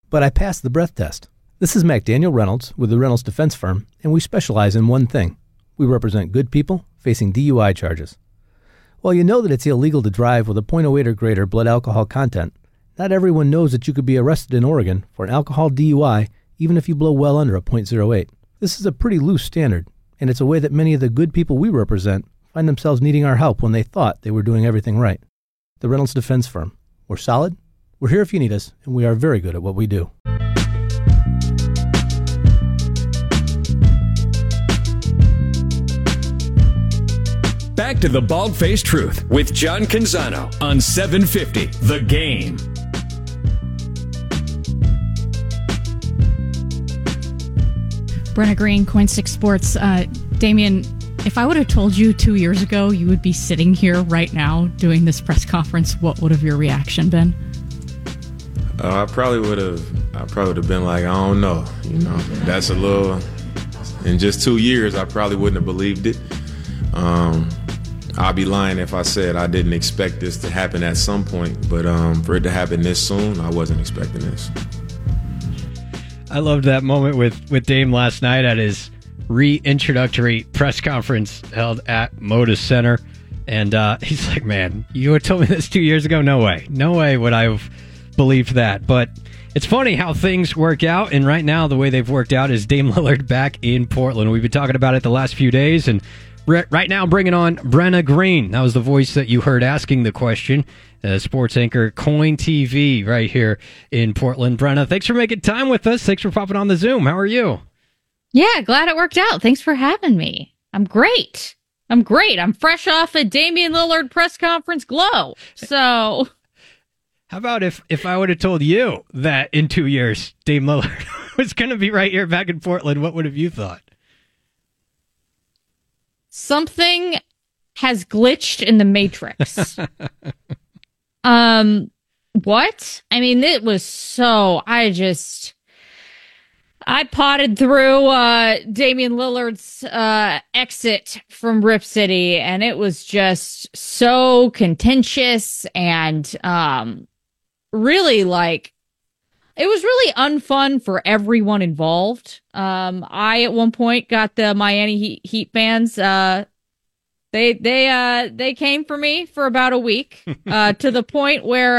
but I passed the breath test. This is McDaniel Reynolds with the Reynolds Defense Firm, and we specialize in one thing. We represent good people facing DUI charges. While you know that it's illegal to drive with a .08 or greater blood alcohol content, not everyone knows that you could be arrested in Oregon for an alcohol DUI even if you blow well under a .08. This is a pretty loose standard, and it's a way that many of the good people we represent find themselves needing our help when they thought they were doing everything right. The Reynolds Defense Firm. We're solid, we're here if you need us, and we are very good at what we do. Back to the Bald-Faced Truth with John Canzano on 750 The Game. Brenna Green, Coin 6 Sports. Damian, if I would have told you 2 years ago you would be sitting here right now doing this press conference, what would have your reaction been? I probably would have been like, I don't know. That's a little. In just 2 years, I probably wouldn't have believed it. I'd be lying if I said I didn't expect this to happen at some point. But for it to happen this soon, I wasn't expecting this. I loved that moment with Dame last night at his reintroductory press conference held at Moda Center. And he's like, man, you had told me this 2 years ago? No way. No way would I have believed that. But it's funny how things work out. And right now, the way they've worked out is Dame Lillard back in Portland. We've been talking about it the last few days. And right now, bringing on Brenna Green. That was the voice that you heard asking the question. Sports anchor, Coin TV, right here in Portland. Brenna, thanks for making time with us. Thanks for popping on the Zoom. How are you? Yeah, glad it worked out. Thanks for having me. I'm great. I'm fresh off a Damian Lillard press conference glow. So, how about if I would have told you that in 2 years, Dame Lillard was going to be right here back in Portland? What would have you thought? Something has glitched in the Matrix. What? I mean, it was so, I potted through Damian Lillard's exit from Rip City, and it was just so contentious and really it was really unfun for everyone involved. I at one point got the Miami Heat fans. They came for me for about a week to the point where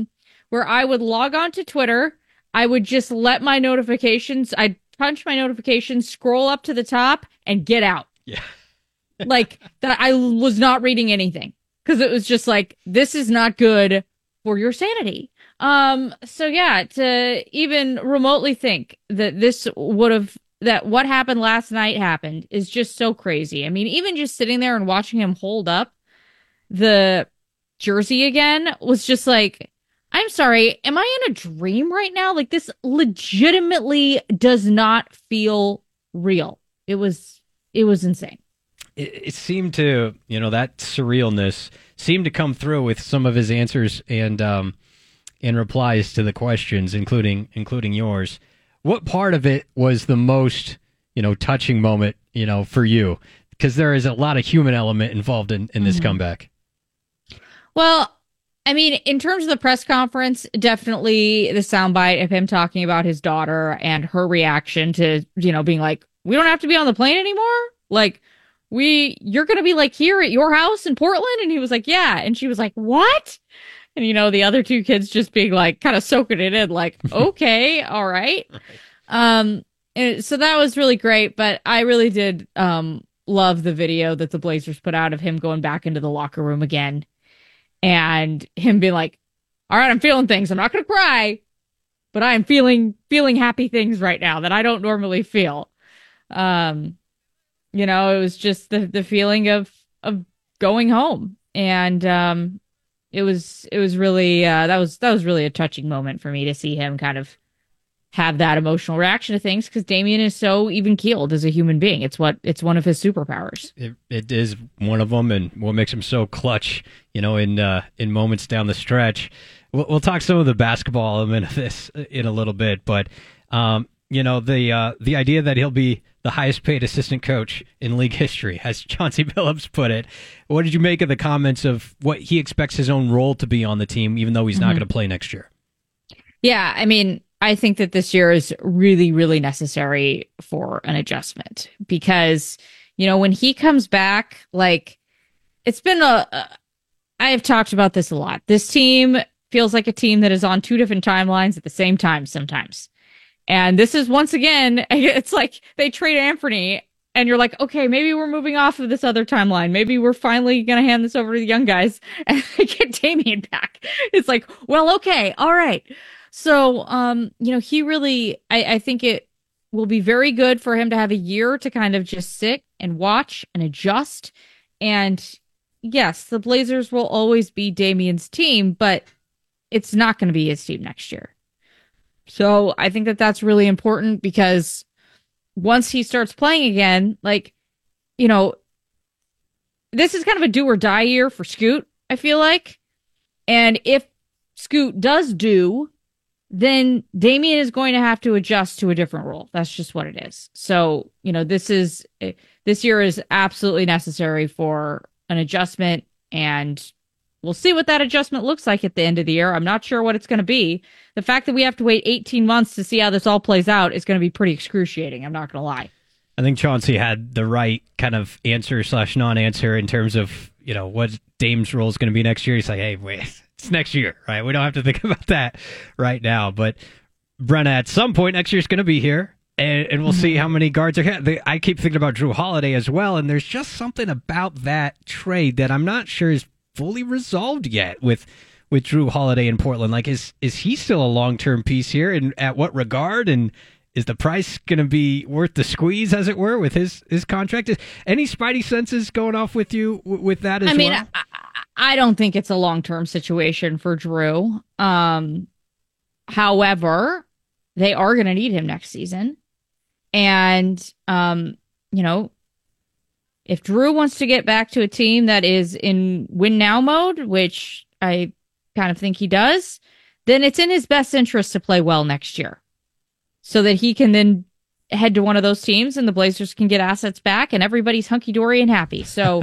I would log on to Twitter. I would just let my notifications, I'd punch my notifications, scroll up to the top, and get out. Yeah. Like, that I was not reading anything. Because it was just like, this is not good for your sanity. So yeah, to even remotely think that that what happened last night happened is just so crazy. I mean, even just sitting there and watching him hold up the jersey again was just like, I'm sorry, am I in a dream right now? Like, this legitimately does not feel real. It was insane. It seemed to, that surrealness seemed to come through with some of his answers and replies to the questions, including yours. What part of it was the most, touching moment, for you? Because there is a lot of human element involved in this comeback. Well, I mean, in terms of the press conference, definitely the soundbite of him talking about his daughter and her reaction to, being like, we don't have to be on the plane anymore. Like, you're going to be like here at your house in Portland. And he was like, yeah. And she was like, what? And, the other two kids just being like, kind of soaking it in, like, okay, all right. And so that was really great. But I really did love the video that the Blazers put out of him going back into the locker room again. And him being like, all right, I'm feeling things. I'm not going to cry, but I am feeling happy things right now that I don't normally feel. It was just the feeling of going home. And it was really that was really a touching moment for me to see him kind of have that emotional reaction to things, because Damian is so even keeled as a human being. It's one of his superpowers. It is one of them, and what makes him so clutch, in moments down the stretch. We'll talk some of the basketball element of this in a little bit, but the idea that he'll be the highest paid assistant coach in league history, as Chauncey Billups put it. What did you make of the comments of what he expects his own role to be on the team, even though he's not going to play next year? Yeah, I mean, I think that this year is really, really necessary for an adjustment because, when he comes back, like it's been I have talked about this a lot. This team feels like a team that is on two different timelines at the same time sometimes. And this is once again, it's like they trade Anthony and you're like, okay, maybe we're moving off of this other timeline. Maybe we're finally going to hand this over to the young guys and get Damian back. It's like, well, okay, all right. So, he really, I think it will be very good for him to have a year to kind of just sit and watch and adjust. And yes, the Blazers will always be Damian's team, but it's not going to be his team next year. So I think that that's really important because once he starts playing again, like, this is kind of a do or die year for Scoot, I feel like. And if Scoot does then Damian is going to have to adjust to a different role. That's just what it is. So, this year is absolutely necessary for an adjustment, and we'll see what that adjustment looks like at the end of the year. I'm not sure what it's going to be. The fact that we have to wait 18 months to see how this all plays out is going to be pretty excruciating. I'm not going to lie. I think Chauncey had the right kind of answer / non-answer in terms of, what Dame's role is going to be next year. He's like, hey, wait. It's next year, right? We don't have to think about that right now. But Brenna, at some point next year is going to be here, and we'll see how many guards are here. I keep thinking about Jrue Holiday as well, and there's just something about that trade that I'm not sure is fully resolved yet with Jrue Holiday in Portland. Like, is he still a long-term piece here, and at what regard? And is the price going to be worth the squeeze, as it were, with his contract? Any spidey senses going off with you with that as well? I mean, I don't think it's a long-term situation for Jrue. However, they are going to need him next season. And, if Jrue wants to get back to a team that is in win now mode, which I kind of think he does, then it's in his best interest to play well next year so that he can then head to one of those teams and the Blazers can get assets back and everybody's hunky-dory and happy. So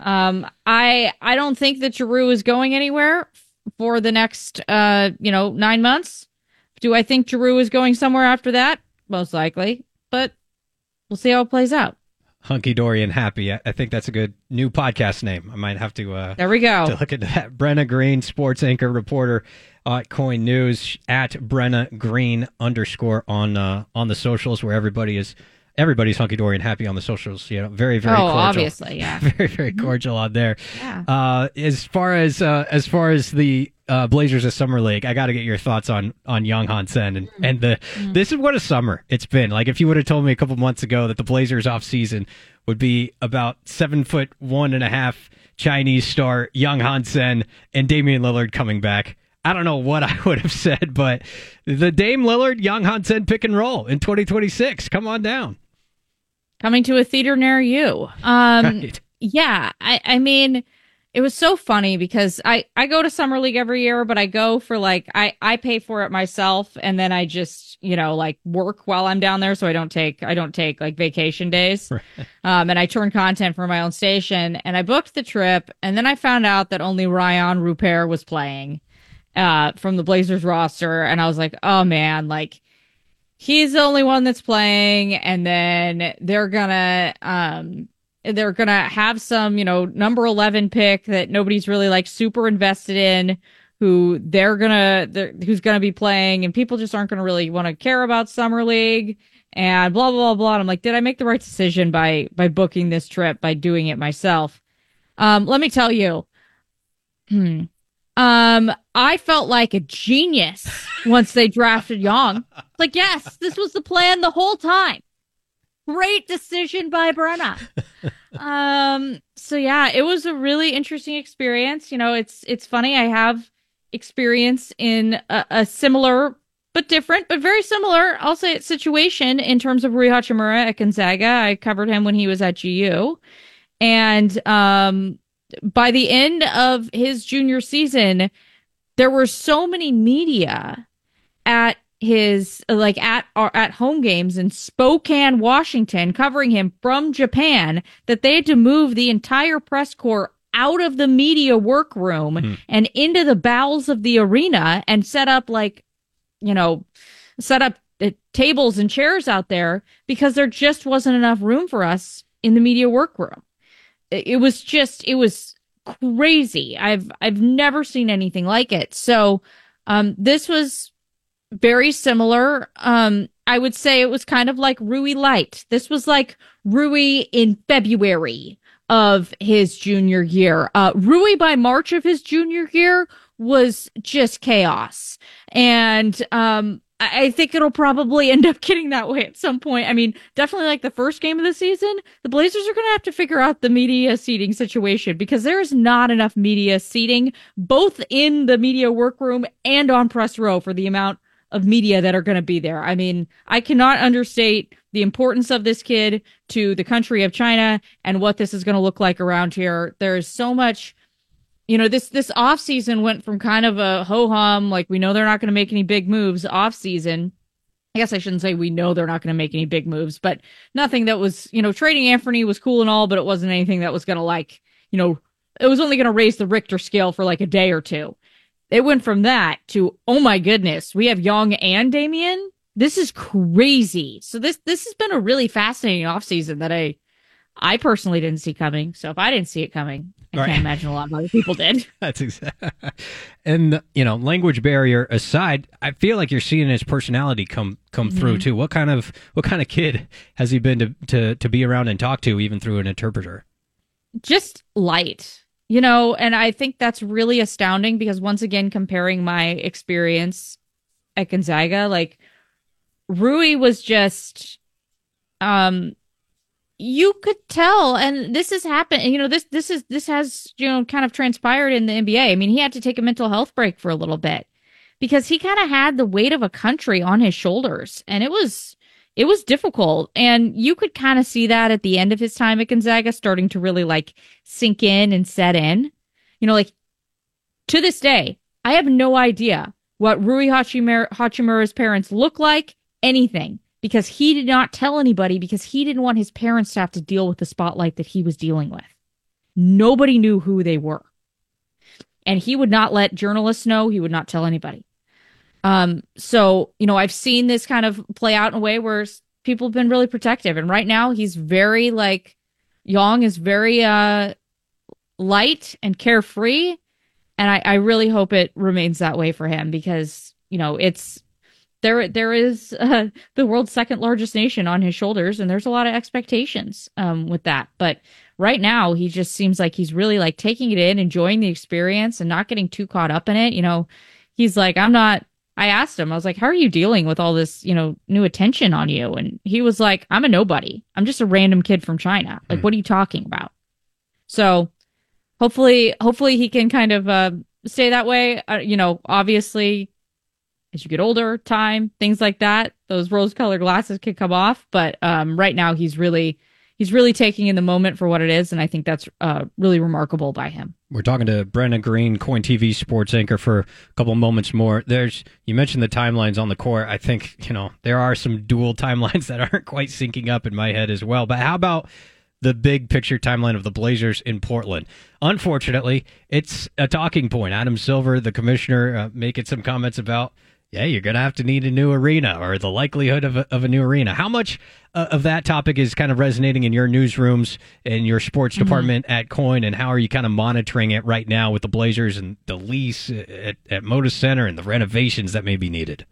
I don't think that Jrue is going anywhere for the next 9 months. Do I think Jrue is going somewhere after that? Most likely, but we'll see how it plays out. Hunky-dory and happy. I think that's a good new podcast name. I might have to there we go. To look into that. Brenna Green, sports anchor reporter at Coin News, at Brenna Green _ on the socials, where everybody's hunky-dory and happy on the socials. Very, very cordial. Obviously, yeah. Very, very cordial on there. Yeah. As far as the Blazers of Summer League, I got to get your thoughts on Young Han Sen and this is what a summer it's been. Like, if you would have told me a couple months ago that the Blazers off season would be about 7'1.5" Chinese star Young Han Sen and Damian Lillard coming back, I don't know what I would have said, but the Dame Lillard, Young Han Sen pick and roll in 2026. Come on down. Coming to a theater near you. Right. Yeah, I mean, it was so funny because I go to Summer League every year, but I go for I pay for it myself, and then I just work while I'm down there, so I don't take like vacation days. Right. And I turn content for my own station, and I booked the trip, and then I found out that only Rayan Rupert was playing from the Blazers roster, and I was like, oh man, he's the only one that's playing, and then they're gonna have some, number 11 pick that nobody's really super invested in, who's gonna be playing, and people just aren't gonna really want to care about Summer League and blah blah blah. And I'm like, did I make the right decision by booking this trip, by doing it myself? Let me tell you. I felt like a genius once they drafted Young. Yes, this was the plan the whole time. Great decision by Brenna. So yeah, it was a really interesting experience. It's funny. I have experience in a similar but different, but very similar, I'll say it, situation in terms of Rui Hachimura at Gonzaga. I covered him when he was at GU. And by the end of his junior season, there were so many media at his at home games in Spokane, Washington, covering him from Japan, that they had to move the entire press corps out of the media workroom and into the bowels of the arena and set up set up tables and chairs out there because there just wasn't enough room for us in the media workroom. It was crazy. I've never seen anything like it. So this was very similar. I would say it was kind of like Rui Light. This was like Rui in February of his junior year. Rui by March of his junior year was just chaos. And I think it'll probably end up getting that way at some point. I mean, definitely like the first game of the season, the Blazers are going to have to figure out the media seating situation because there is not enough media seating, both in the media workroom and on press row for the amount of media that are going to be there. I mean, I cannot understate the importance of this kid to the country of China and what this is going to look like around here. There's so much. This off season went from kind of a ho-hum, like we know they're not going to make any big moves off season. I guess I shouldn't say we know they're not going to make any big moves, but nothing that was, trading Anthony was cool and all, but it wasn't anything that was going to it was only going to raise the Richter scale for like a day or two. It went from that to, oh my goodness, we have Young and Damian. This is crazy. So this has been a really fascinating off season that I personally didn't see coming. So if I didn't see it coming, I can't imagine a lot of other people did. That's exactly. And language barrier aside, I feel like you're seeing his personality come through too. What kind of kid has he been to be around and talk to, even through an interpreter? Just light, and I think that's really astounding because once again, comparing my experience at Gonzaga, like Rui was just, you could tell, and this has happened, this has, kind of transpired in the NBA. I mean, he had to take a mental health break for a little bit because he kind of had the weight of a country on his shoulders, and it was difficult. And you could kind of see that at the end of his time at Gonzaga starting to really like sink in and set in, like to this day, I have no idea what Rui Hachimura's parents look like, anything. Because he did not tell anybody because he didn't want his parents to have to deal with the spotlight that he was dealing with. Nobody knew who they were. And he would not let journalists know. He would not tell anybody. So, I've seen this kind of play out in a way where people have been really protective. And right now he's very Young is very light and carefree. And I really hope it remains that way for him because, it's... There is the world's second largest nation on his shoulders, and there's a lot of expectations with that. But right now, he just seems like he's really taking it in, enjoying the experience, and not getting too caught up in it. He's like, I'm not. I asked him, I was like, how are you dealing with all this, new attention on you? And he was like, I'm a nobody. I'm just a random kid from China. Like, what are you talking about? So hopefully he can kind of stay that way. Obviously, as you get older, time, things like that, those rose-colored glasses can come off. But right now, he's really taking in the moment for what it is, and I think that's really remarkable by him. We're talking to Brenna Green, KOIN TV sports anchor, for a couple moments more. You mentioned the timelines on the court. I think there are some dual timelines that aren't quite syncing up in my head as well. But how about the big picture timeline of the Blazers in Portland? Unfortunately, it's a talking point. Adam Silver, the commissioner, making some comments about, yeah, you're going to have to need a new arena, or the likelihood of a new arena. How much of that topic is kind of resonating in your newsrooms and your sports department at KOIN, and how are you kind of monitoring it right now with the Blazers and the lease at Moda Center and the renovations that may be needed?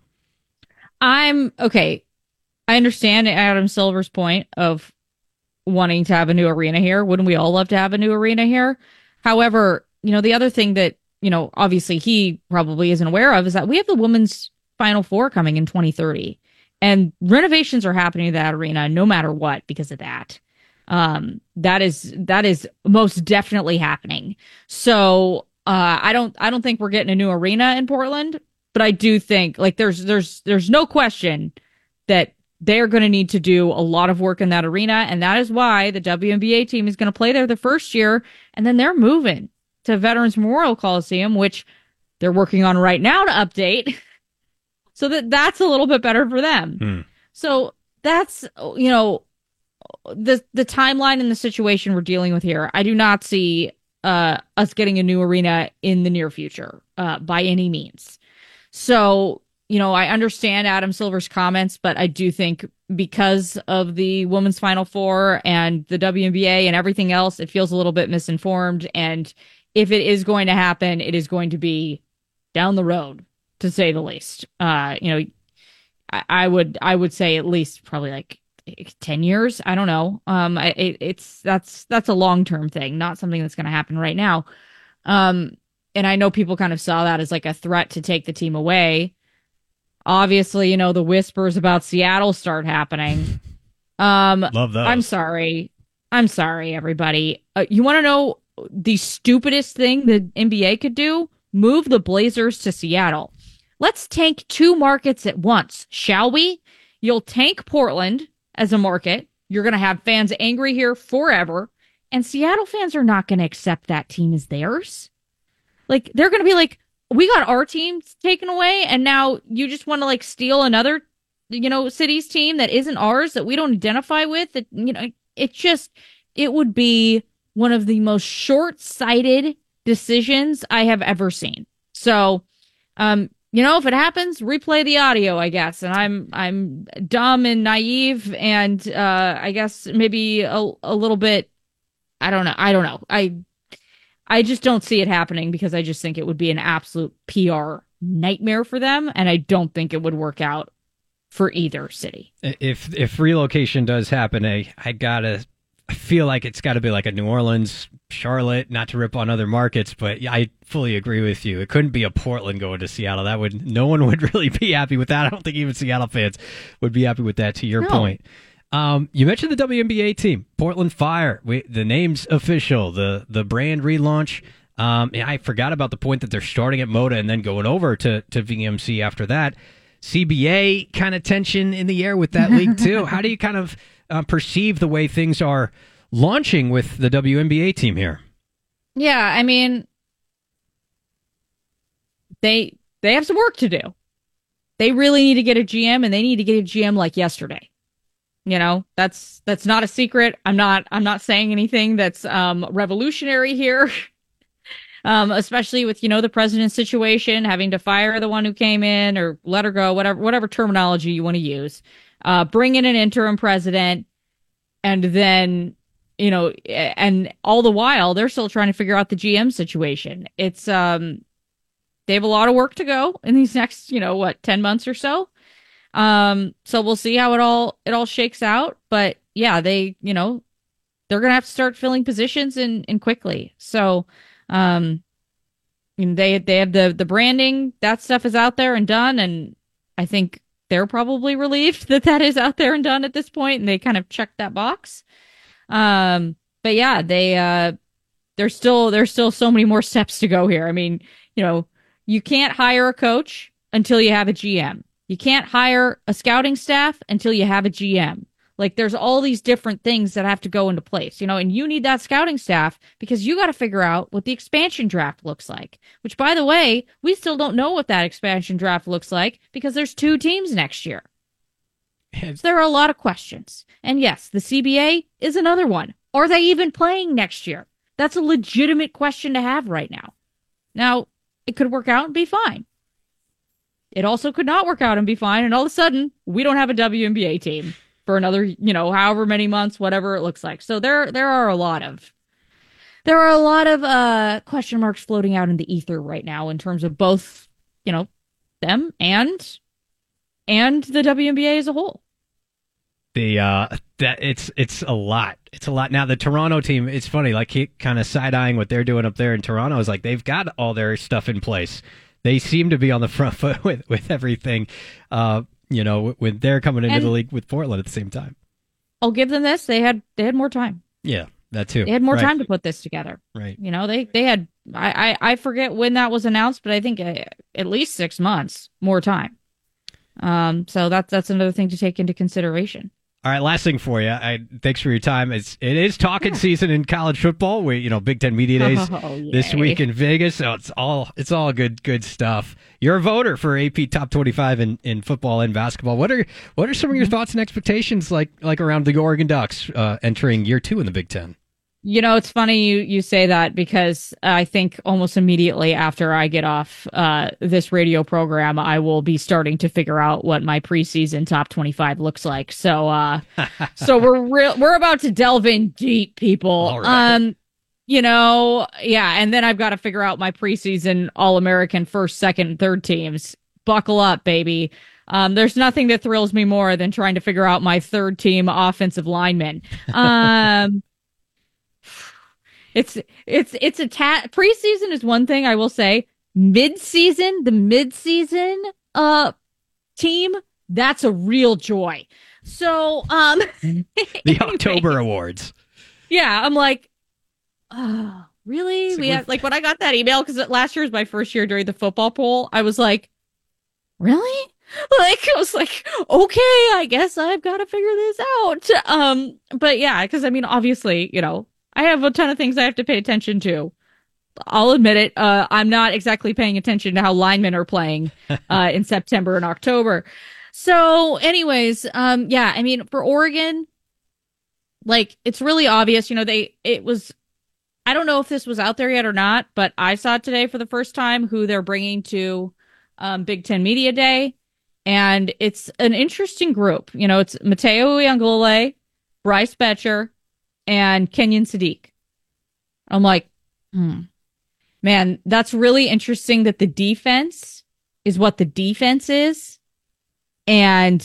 Okay. I understand Adam Silver's point of wanting to have a new arena here. Wouldn't we all love to have a new arena here? However, the other thing that obviously he probably isn't aware of is that we have the women's Final Four coming in 2030, and renovations are happening to that arena no matter what because of that. That is most definitely happening. So I don't think we're getting a new arena in Portland, but I do think there's no question that they're going to need to do a lot of work in that arena, and that is why the WNBA team is going to play there the first year, and then they're moving to Veterans Memorial Coliseum, which they're working on right now to update, so that's a little bit better for them. So that's, the timeline and the situation we're dealing with here. I do not see us getting a new arena in the near future by any means. So, I understand Adam Silver's comments, but I do think because of the Women's Final Four and the WNBA and everything else, it feels a little bit misinformed. And if it is going to happen, it is going to be down the road, to say the least. I would say at least probably like 10 years. I don't know. That's a long-term thing, not something that's going to happen right now. And I know people kind of saw that as like a threat to take the team away. Obviously, the whispers about Seattle start happening. Love those. I'm sorry, everybody. You want to know the stupidest thing the NBA could do? Move the Blazers to Seattle. Let's tank 2 markets at once, shall we? You'll tank Portland as a market. You're going to have fans angry here forever. And Seattle fans are not going to accept that team as theirs. Like, they're going to be like, we got our team taken away, and now you just want to like steal another, city's team that isn't ours, that we don't identify with. That, it would be one of the most short-sighted decisions I have ever seen. So, if it happens, replay the audio, I guess. And I'm dumb and naive, and I guess maybe a little bit. I don't know. I just don't see it happening because I just think it would be an absolute PR nightmare for them, and I don't think it would work out for either city. If relocation does happen, I feel like it's got to be like a New Orleans, Charlotte, not to rip on other markets, but I fully agree with you. It couldn't be a Portland going to Seattle. No one would really be happy with that. I don't think even Seattle fans would be happy with that, to your point. You mentioned the WNBA team, Portland Fire. The name's official. The brand relaunch. And I forgot about the point that they're starting at Moda and then going over to VMC after that. CBA kind of tension in the air with that league too. How do you kind of perceive the way things are launching with the WNBA team here? Yeah, I mean, they have some work to do. They really need to get a GM, and they need to get a GM like yesterday. That's not a secret. I'm not saying anything that's revolutionary here. Especially with, the president's situation, having to fire the one who came in or let her go, whatever terminology you want to use. Bring in an interim president, and then, and all the while they're still trying to figure out the GM situation. It's they have a lot of work to go in these next, 10 months or so. So we'll see how it all shakes out. But yeah, they're going to have to start filling positions and quickly. So, they have the branding, that stuff is out there and done. And I think they're probably relieved that is out there and done at this point, and they kind of checked that box. But yeah, there's still so many more steps to go here. I mean, you can't hire a coach until you have a GM. You can't hire a scouting staff until you have a GM. Like, there's all these different things that have to go into place, and you need that scouting staff because you got to figure out what the expansion draft looks like, which, by the way, we still don't know what that expansion draft looks like because there's 2 teams next year. So there are a lot of questions. And yes, the CBA is another one. Are they even playing next year? That's a legitimate question to have right now. Now, it could work out and be fine. It also could not work out and be fine, and all of a sudden, we don't have a WNBA team for another, however many months, whatever it looks like. So there are a lot of question marks floating out in the ether right now in terms of both, them and the WNBA as a whole. It's a lot. It's a lot. Now the Toronto team, it's funny, like he kind of side-eyeing what they're doing up there in Toronto is like they've got all their stuff in place. They seem to be on the front foot with everything, when they're coming into the league with Portland at the same time. I'll give them this. They had more time. Yeah, that too. They had more time to put this together. Right. They had, I forget when that was announced, but I think at least 6 months more time. So that's another thing to take into consideration. All right, last thing for you. Thanks for your time. It is talking season in college football. Big Ten Media Days this week in Vegas. So it's all good stuff. You're a voter for AP Top 25 in football and basketball. What are some of your thoughts and expectations like around the Oregon Ducks entering year 2 in the Big Ten? It's funny you say that because I think almost immediately after I get off this radio program, I will be starting to figure out what my preseason top 25 looks like. So we're about to delve in deep, people. All right. And then I've got to figure out my preseason All-American first, second, and third teams. Buckle up, baby. There's nothing that thrills me more than trying to figure out my third team offensive lineman. Preseason is one thing I will say. The mid-season team, that's a real joy. So the anyways, October awards. Yeah, I'm like, oh, really? We have when I got that email, because last year was my first year during the football poll, I was like, really? I was like, okay, I guess I've got to figure this out. But yeah, because obviously, I have a ton of things I have to pay attention to. I'll admit it. I'm not exactly paying attention to how linemen are playing in September and October. So anyways, for Oregon, it's really obvious, I don't know if this was out there yet or not, but I saw it today for the first time who they're bringing to Big Ten Media Day. And it's an interesting group. It's Mateo Uiagalelei, Bryce Betcher, and Kenyon Sadiq. I'm like, man, that's really interesting that the defense is what the defense is. And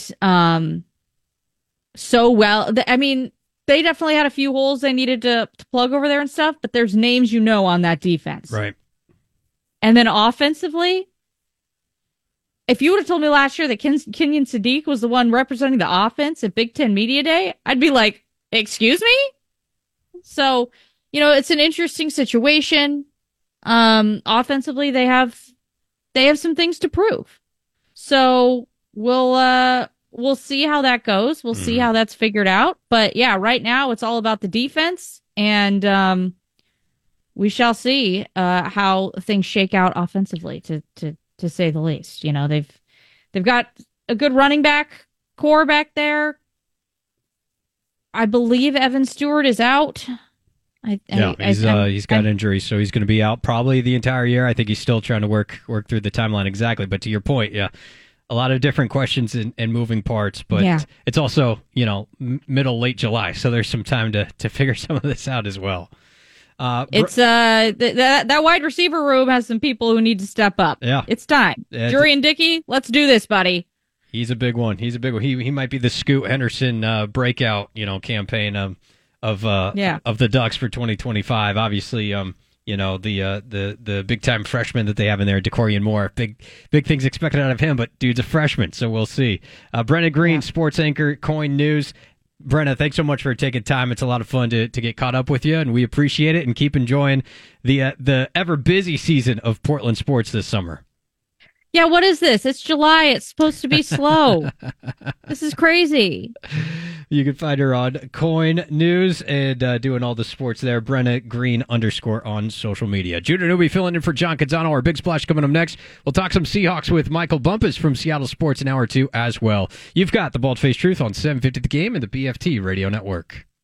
they definitely had a few holes they needed to plug over there and stuff, but there's names on that defense. Right. And then offensively, if you would have told me last year that Kenyon Sadiq was the one representing the offense at Big Ten Media Day, I'd be like, excuse me? So, it's an interesting situation. Offensively, they have some things to prove. So we'll see how that goes. We'll see how that's figured out. But yeah, right now it's all about the defense, and we shall see how things shake out offensively, to say the least. They've got a good running back core back there. I believe Evan Stewart is out. He's got injuries, so he's going to be out probably the entire year. I think he's still trying to work through the timeline exactly. But to your point, yeah, a lot of different questions and moving parts. But it's also late July, so there's some time to figure some of this out as well. It's that wide receiver room has some people who need to step up. Yeah, it's time. Jurian Dickey, let's do this, buddy. He's a big one. He might be the Scoot Henderson breakout, campaign of the Ducks for 2025. Obviously, the big time freshman that they have in there, DeCorian Moore. Big things expected out of him, but dude's a freshman, so we'll see. Brenna Green, sports anchor, KOIN News. Brenna, thanks so much for taking time. It's a lot of fun to get caught up with you, and we appreciate it, and keep enjoying the ever busy season of Portland sports this summer. Yeah, what is this? It's July. It's supposed to be slow. This is crazy. You can find her on KOIN News and doing all the sports there. Brenna Green _ on social media. Judah Newby filling in for John Canzano. Our big splash coming up next. We'll talk some Seahawks with Michael Bumpus from Seattle Sports in hour 2 as well. You've got the Bald Faced Truth on 750 The Game and the BFT Radio Network.